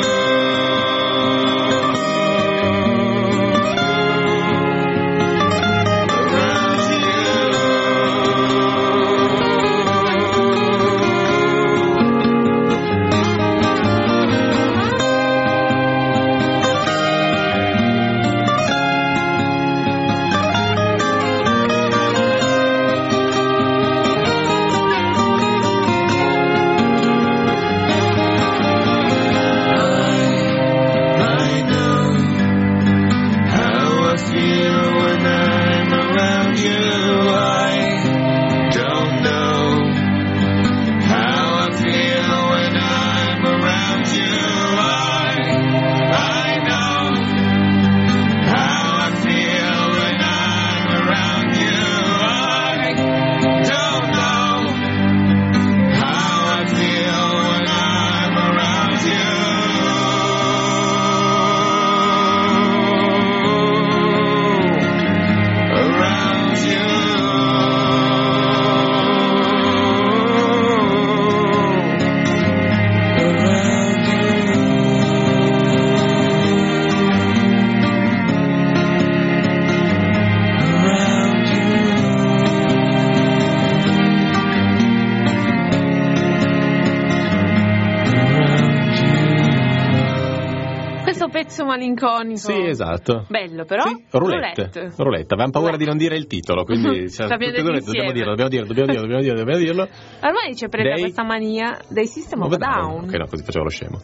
Pezzo malinconico. Sì, esatto. Bello, però. Sì, roulette. Roulette. Roulette. Avevamo paura Roulette. di non dire il titolo, quindi cioè, L'abbiamo tutte e detto due, dobbiamo insieme. dirlo, dobbiamo dirlo, dobbiamo dirlo, dobbiamo dirlo, dobbiamo dirlo. Ormai ci è presa Dei- questa mania dei System of a Down. Ok, no, così facevo lo scemo.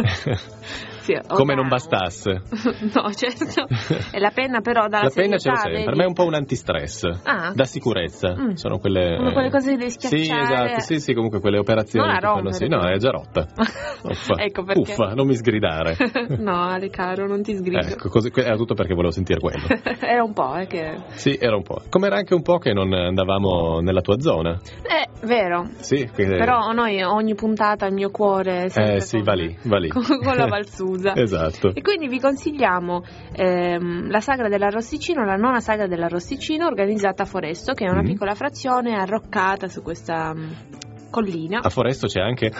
Sì, o Come non down. bastasse. No, certo. E la penna però dalla La penna ce l'ho serietà, sempre, per vedi? me è un po' un antistress, Ah. da sicurezza. Mm. Sono quelle... Come quelle cose da Sì, schiacciare. esatto, sì, sì, comunque quelle operazioni Non la che fanno rompere, sì. No, però. è già rotta. Uffa, Ecco perché. Uffa, non mi sgridare. No, Ale caro, non ti sgrido. Ecco, così, era tutto perché volevo sentire quello. Era un po', eh, che... Sì, era un po'. Come era anche un po' che non andavamo nella tua zona. Eh, vero. Sì, che... Però noi ogni puntata il mio cuore è sempre Eh sì, con, va lì, va lì. con, con la Valsusa. Esatto. E quindi vi consigliamo ehm, la sagra dell'Arrosticino, la nona sagra dell'Arrosticino organizzata a Foresto, che è una Mhm. piccola frazione arroccata su questa mm, collina. A Foresto c'è anche...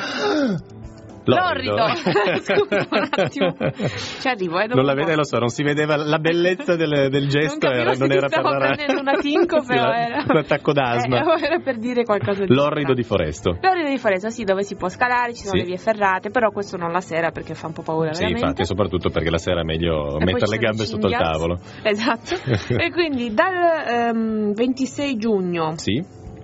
L'orrido. Scusa un attimo. Ci arrivo, eh, dopo Non la un po'. vede, lo so, non si vedeva la bellezza del, del gesto, Non capivo era, se non ti era per stavo la ra- prendendo una tinco, Sì, però la- era un attacco d'asma. Eh, era per dire qualcosa di L'orrido di Foresto. L'orrido di Foresto, sì, dove si può scalare, ci sono Sì. le vie ferrate, però questo non la sera perché fa un po' paura Sì, veramente. infatti, soprattutto perché la sera è meglio E poi mettere ci le sono gambe i sotto il cinghiali. tavolo. Esatto. E quindi dal ehm, ventisei giugno Sì.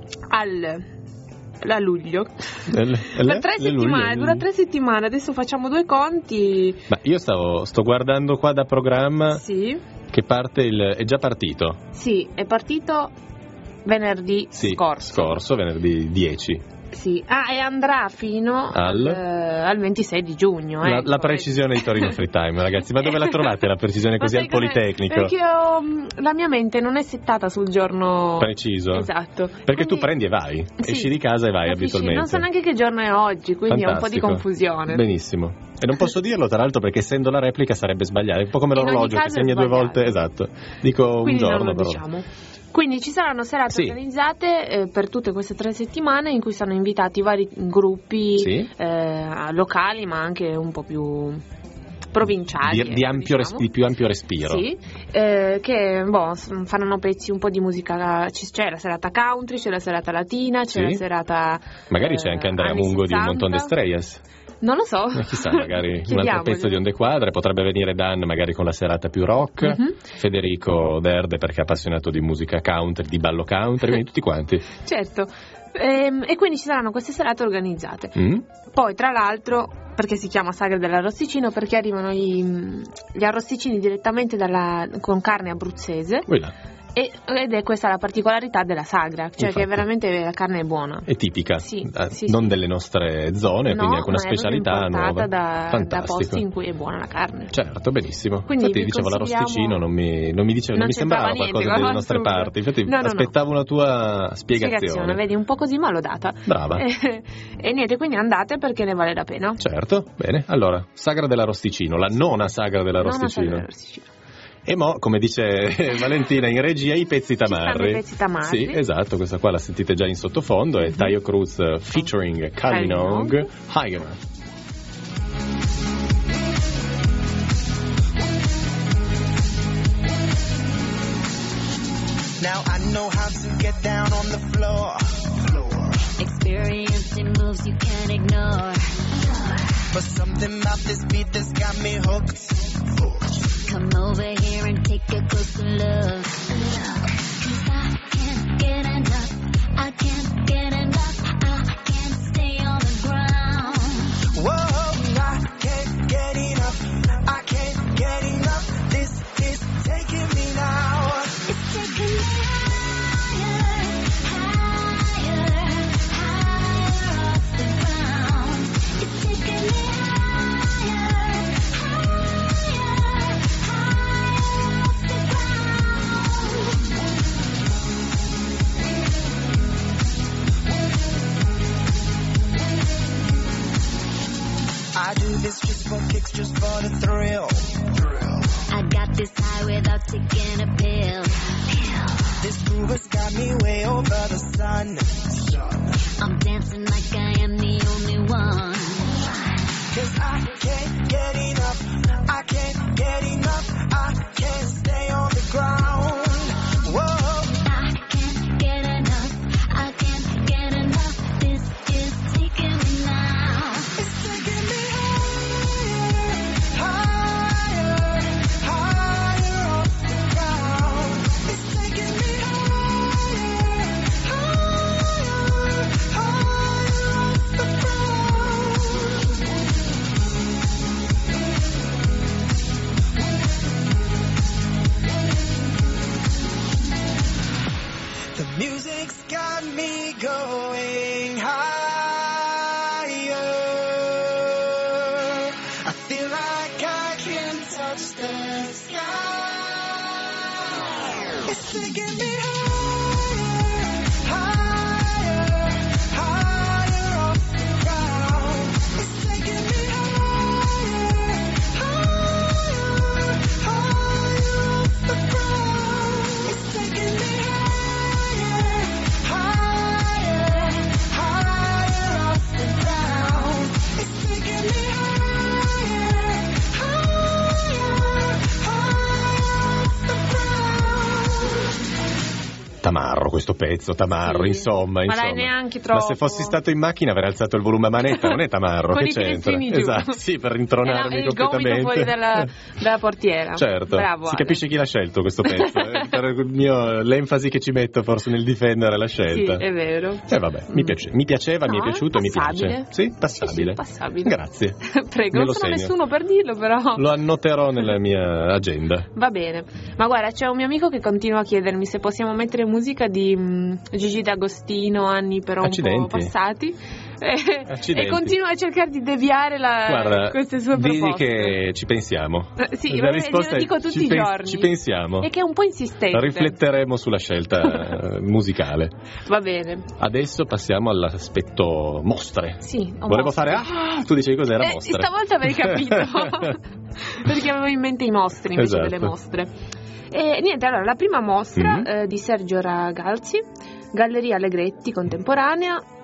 al a luglio Le- da le- tre le settimane, luglio. dura tre settimane. Adesso facciamo due conti. Ma io stavo, sto guardando qua da programma Sì, che parte il... è già partito. sì, è partito venerdì Sì, scorso. scorso, venerdì dieci. Sì. Ah, e andrà fino Al? al, eh, al ventisei di giugno. La, ecco. la precisione di Torino Free Time, ragazzi. Ma dove la trovate la precisione così Ma al sai cos'è? Politecnico? Perché ho, la mia mente non è settata sul giorno Preciso. esatto. Perché tu Quindi- prendi e vai. Sì. Esci di casa e vai Capisci? abitualmente. Non so neanche che giorno è oggi, quindi è un po' di Fantastico. confusione. Benissimo. E non posso dirlo, tra l'altro, perché essendo la replica sarebbe sbagliato. È un po' come In ogni l'orologio che caso è segna due sbagliato. volte. Esatto. Dico Quindi un non giorno, lo però. diciamo. Quindi ci saranno serate Sì. organizzate eh, per tutte queste tre settimane in cui sono invitati vari gruppi Sì. eh, locali, ma anche un po' più provinciali. Di, di ecco, ampio res- diciamo. di più ampio respiro. Sì, eh, che boh, s- faranno pezzi un po' di musica. c- C'è la serata country, c'è la serata latina, c'è Sì. la serata. Magari eh, c'è anche Andrea anni Mungo di Un sessanta. Montón de Estrellas. Non lo so. Eh, Chissà, magari un altro Chiediamogli. pezzo di Onde Quadre. Potrebbe venire Dan magari con la serata più rock. Mhm. Federico Derde perché è appassionato di musica country, di ballo country, quindi tutti quanti. Certo. E, e quindi ci saranno queste serate organizzate. Mm? Poi, tra l'altro, perché si chiama Sagra dell'Arrosticino? Perché arrivano i, gli arrosticini direttamente dalla, con carne abruzzese. Quella. E, ed è questa la particolarità della sagra, cioè Infatti. che veramente la carne è buona. È tipica, Sì, eh, sì, non sì. delle nostre zone, No, quindi anche una ma è proprio specialità importata nuova. da, da Fantastico. posti in cui è buona la carne. Certo, benissimo. Quindi Infatti vi dicevo consigliamo- l'arrosticino non mi, non mi, diceva, non Non mi sembrava c'entrava niente, qualcosa delle no, nostre assolutamente. parti. Infatti No, no, no. aspettavo una tua spiegazione. Vedi, un po' così malodata. Brava. E, e niente, quindi andate perché ne vale la pena. Certo, bene. Allora, Sagra dell'Arrosticino, la nona Sagra Non la sagra dell'Arrosticino. dell'Arrosticino. E mo, come dice Valentina in regia, i pezzi tamarri. stanno i pezzi tamarri. Sì, esatto, questa qua la sentite già in sottofondo, è Taio Cruz uh, featuring Kylie Minogue, Higher. Now I know how to get down on the floor. Experiencing moves you can't ignore. But something about this beat that's got me hooked. Come over here and take a closer look. 'Cause I can't get enough. I can't get enough. I can't stay on the ground. Whoa, I can't get enough. I can't get enough. This is taking me now. It's taking me higher, higher, higher off the ground. It's taking me higher, higher, higher off the I do this just for kicks, just for the thrill. I got this high without taking a pill. This groove has got me way over the sun. I'm dancing like I am the only one. 'Cause I can't get enough. I can't get enough. I can't stay on the ground. Whoa. I can't get enough. I can't get enough. This is taking me now. It's taking me higher, higher, higher off the ground. It's taking me higher, higher, higher off the ground. The music's got me going higher. I feel like I can touch the sky. It's taking me higher, higher, higher off the ground. It's taking me higher, higher, higher off the ground. It's taking me higher, higher, higher off the ground. It's taking me higher, higher, higher off the ground. Tamarro questo pezzo, tamarro, Sì. insomma, Ma insomma. dai, neanche Ma troppo. se fossi stato in macchina avrei alzato il volume a manetta, non è tamarro, Con che i c'entra? finestrini giù. Esatto, sì, per ritronarmi E la- il gomito completamente. fuori dalla, dalla portiera. Certo, Bravo, si Ale. capisce chi l'ha scelto questo pezzo, eh, per il mio, l'enfasi che ci metto forse nel difendere la Sì, scelta. è vero. Eh vabbè, mi, piace, mi piaceva, mi è No, piaciuto e mi passabile. piace. Sì, passabile. Sì, sì, passabile. Grazie. Prego, Me non lo sono segno. nessuno per dirlo, però Lo annoterò nella mia agenda. va bene. Ma guarda, c'è un mio amico che continua a chiedermi se possiamo mettere musica di mm, Gigi D'Agostino, anni però un Accidenti. po' passati. E, Accidenti. e continua a cercare di deviare la, Guarda, queste sue digli proposte. che ci pensiamo. Eh, sì, La ma risposta glielo è dico tutti ci i pens- giorni. Ci pensiamo. E che è un po' insistente. Rifletteremo sulla scelta eh, musicale. Va bene. Adesso passiamo all'aspetto mostre. Sì, ho Volevo mostre. fare ah, tu dicevi cos'era Eh, mostre. stavolta avevi capito. Perché avevo in mente i mostri invece Esatto. delle mostre. E niente, allora, la prima mostra Mhm. eh, di Sergio Ragalzi, Galleria Allegretti Contemporanea,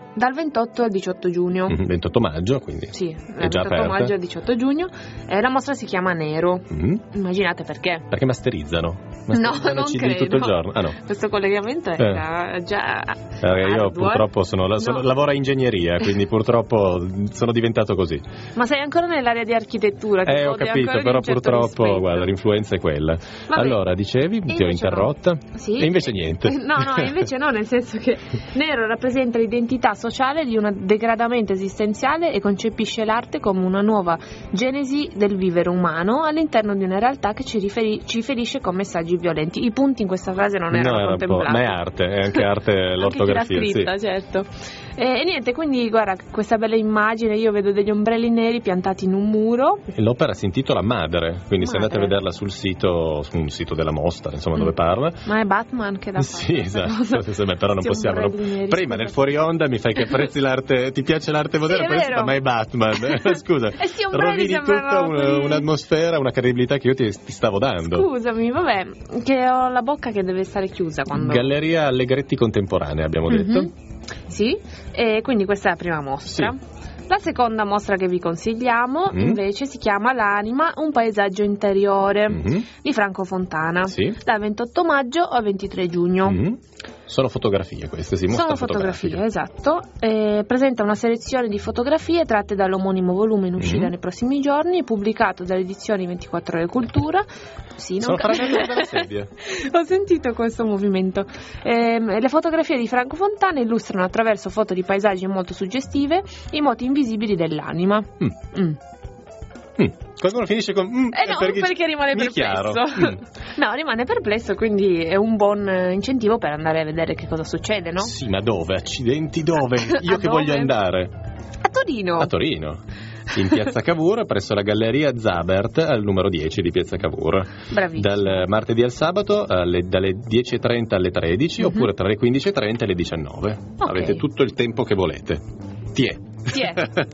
Dal ventotto al diciotto giugno. Mm, ventotto maggio, quindi Sì, è dal già ventotto aperta. maggio al diciotto giugno. Eh, la mostra si chiama Nero. Mm. Immaginate perché. Perché masterizzano? No, Masterizzano non C D credo. tutto il giorno. Ah no. Questo collegamento Eh. era già Eh, io arduo. purtroppo sono, la- sono- No. lavoro a ingegneria, quindi purtroppo sono diventato così. Ma sei ancora nell'area di architettura. ti Eh, ho godi capito, ancora di però un certo purtroppo, rispetto. guarda, l'influenza è quella. Vabbè. Allora, dicevi, E ti ho invece interrotta. no. Sì. E invece niente. No, no, invece no, nel senso che Nero rappresenta l'identità sociale di un degradamento esistenziale e concepisce l'arte come una nuova genesi del vivere umano all'interno di una realtà che ci, riferi- ci ferisce con messaggi violenti. I punti in questa frase non No, erano era un po', contemplati. ma è arte, è anche arte l'ortografia, Anche chi l'ha sì. scritta, certo. E, e niente, quindi guarda, questa bella immagine, io vedo degli ombrelli neri piantati in un muro. E l'opera si intitola Madre, quindi se andate a Madre. vederla sul sito, su un sito della mostra, insomma, Mm. dove parla. Ma è Batman che l'ha Sì, fatto. esatto, sì, sì, beh, però non Questi possiamo. ombrelli neri, Prima scusa. nel fuori onda mi fai che apprezzi l'arte, ti piace l'arte moderna, Sì, è poi vero. ma è Batman. Scusa, E sti ombrelli rovini sembrano tutta un- quelli- un'atmosfera, una credibilità che io ti, ti stavo dando. Scusami, vabbè, che ho la bocca che deve stare chiusa quando... Galleria Allegretti Contemporanea, abbiamo Mhm. detto. Sì, e quindi questa è la prima mostra. La seconda mostra che vi consigliamo Mm. invece si chiama L'anima, un paesaggio interiore Mhm. di Franco Fontana, Sì. dal ventotto maggio al ventitré giugno. Mhm. Sono fotografie queste, si mostra Sono fotografie, esatto. Eh, presenta una selezione di fotografie tratte dall'omonimo volume in uscita Mhm. nei prossimi giorni, pubblicato dalle edizioni ventiquattro Ore Cultura. Sì, non Sono ca- fratello della sedia. Ho sentito questo movimento. Ehm, le fotografie di Franco Fontana illustrano attraverso foto di paesaggi molto suggestive i moti invisibili dell'anima. Mm. Mm. Mm. Qualcuno finisce con mm, Eh no, perché, rimane mi è chiaro. perplesso. Mm. No, rimane perplesso, quindi è un buon eh, incentivo per andare a vedere che cosa succede, no? Sì, ma dove? Accidenti, dove? Io A che dove? voglio andare? A Torino. A Torino. In Piazza Cavour, presso la Galleria Zabert, al numero dieci di Piazza Cavour. Bravissimo. Dal martedì al sabato, alle- dalle dieci e trenta alle tredici, Mhm. oppure tra le quindici e trenta e le diciannove. Ok. Avete tutto il tempo che volete. Tiè. Tiè.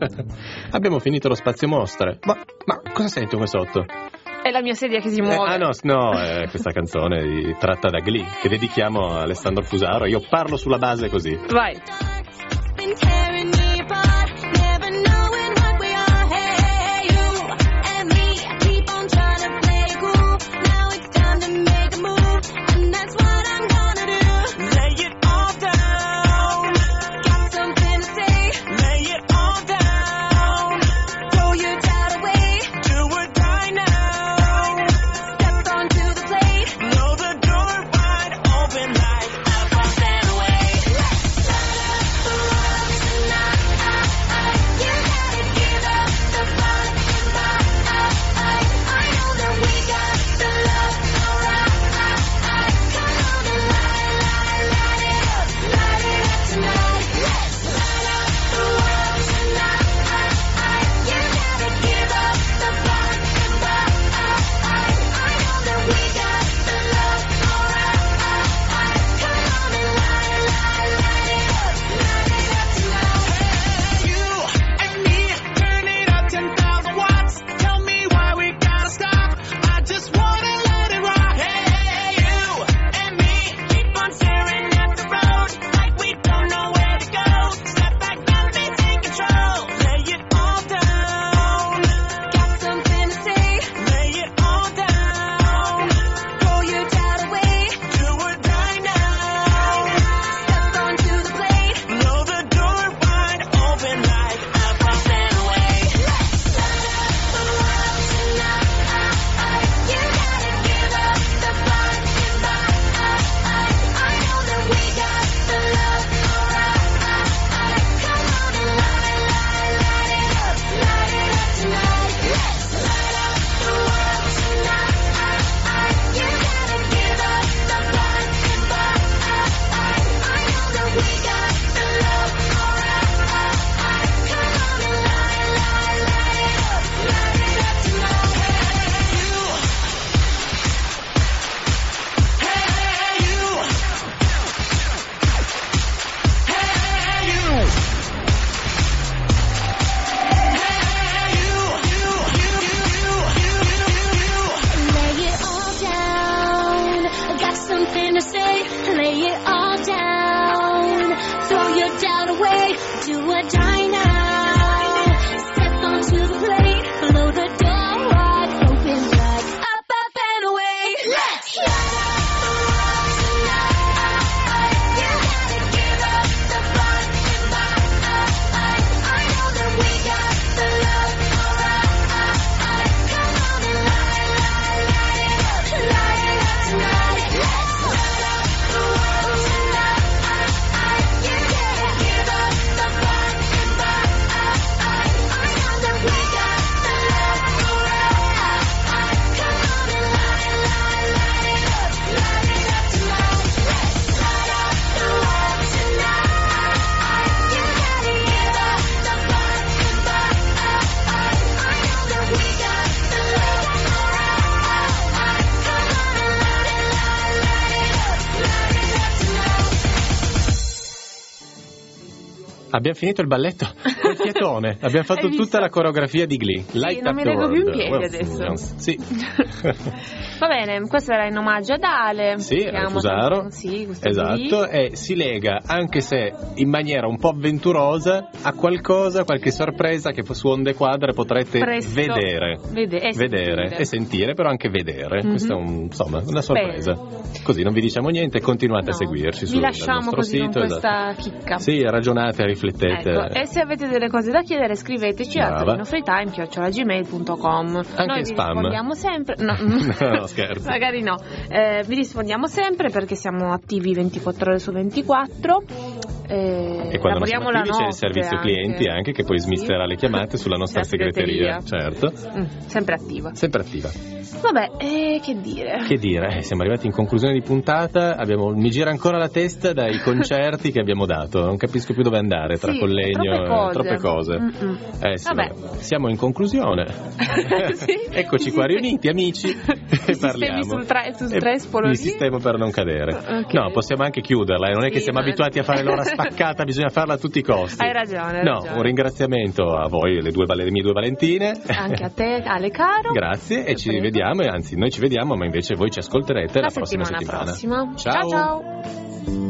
Abbiamo finito lo spazio mostre. Ma, ma cosa sento qua sotto? È la mia sedia che si Eh, muove. ah no, s- no, è questa canzone di- tratta da Glee, che dedichiamo a Alessandro Fusaro. Io parlo sulla base così. Vai. Been tearing me apart, never knowing what we are. Hey, you and me, keep on trying to play it cool. Now it's time to make a move, and that's what I'm gonna do. Lay it all down. Got something to say. Lay it all down. Throw your doubt away. Do or die now. Step onto the plate. Know the door wide open like up and away. Light up the rocks tonight. do or die now. Step onto the plane, blow the door wide open like up, up and away. Let's light up the world tonight. You gotta give up the fun in my eye. I know that we got the love alright. Come on and light, light, light it up, light it up tonight. Let's light up the world tonight. You gotta give up the fun in my eye. I know that we got the love alright. Come on and light, light, light it up, light it up tonight. Let's light up the world tonight. You gotta give up the fun in my eye. I know that we got the love alright. Come on and light it, light, light it up, light it up tonight. Abbiamo finito il balletto col fiatone, abbiamo fatto Hai visto? tutta la coreografia di Glee. Light non Up mi the reggo più in World. piedi Well, adesso. Sì. Va bene, questo era in omaggio ad Ale. Sì, che al amo Fusaro. tanto- Sì, questo Esatto, e si lega, anche se in maniera un po' avventurosa, a qualcosa, qualche sorpresa che su Onde Quadre potrete Presto. vedere. Vede- e vedere sentire. e sentire, però anche vedere. Mhm. Questa è un, insomma una sorpresa. Così non vi diciamo niente, continuate No, a seguirci vi sul lasciamo nostro così sito. con questa esatto. chicca. Sì, ragionate, riflettete. Ecco, e se avete delle cose da chiedere scriveteci a Brava. torinofreetime chiocciola gmail punto com. Noi vi spam. rispondiamo sempre. No, No, scherzo. Magari no. Eh, vi rispondiamo sempre perché siamo attivi ventiquattro ore su ventiquattro. Eh, E quando non siamo lavoriamo la attivi c'è il notte servizio anche. clienti anche, che poi smisterà le chiamate sulla nostra La segreteria. segreteria. Certo, Mm, sempre attiva. sempre attiva. Vabbè, eh, che dire. Che dire, eh, siamo arrivati in conclusione di puntata, abbiamo, mi gira ancora la testa dai concerti che abbiamo dato, non capisco più dove andare, tra Sì, Collegno troppe cose. e troppe cose. Mm-mm. Eh sì, Vabbè. vabbè. Siamo in conclusione. Sì. Eccoci Mi qua sistemi- riuniti, amici, Mi e sistemi parliamo. sul tra- sul E trespolo mi lì? sistemo per non cadere. Ok. No, possiamo anche chiuderla, eh, non è che Sì, siamo ma- abituati a fare l'ora spaccata, bisogna farla a tutti i costi. Hai ragione, hai No, ragione. un ringraziamento a voi, le, due, vale- le mie due Valentine. Anche a te, Ale caro. Grazie, e ci Prego. vediamo, e anzi noi ci vediamo, ma invece voi ci ascolterete la, La prossima settimana settimana. prossima. Ciao ciao.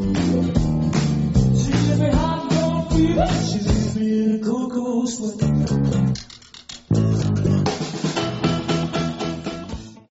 She's a cocoa sweat.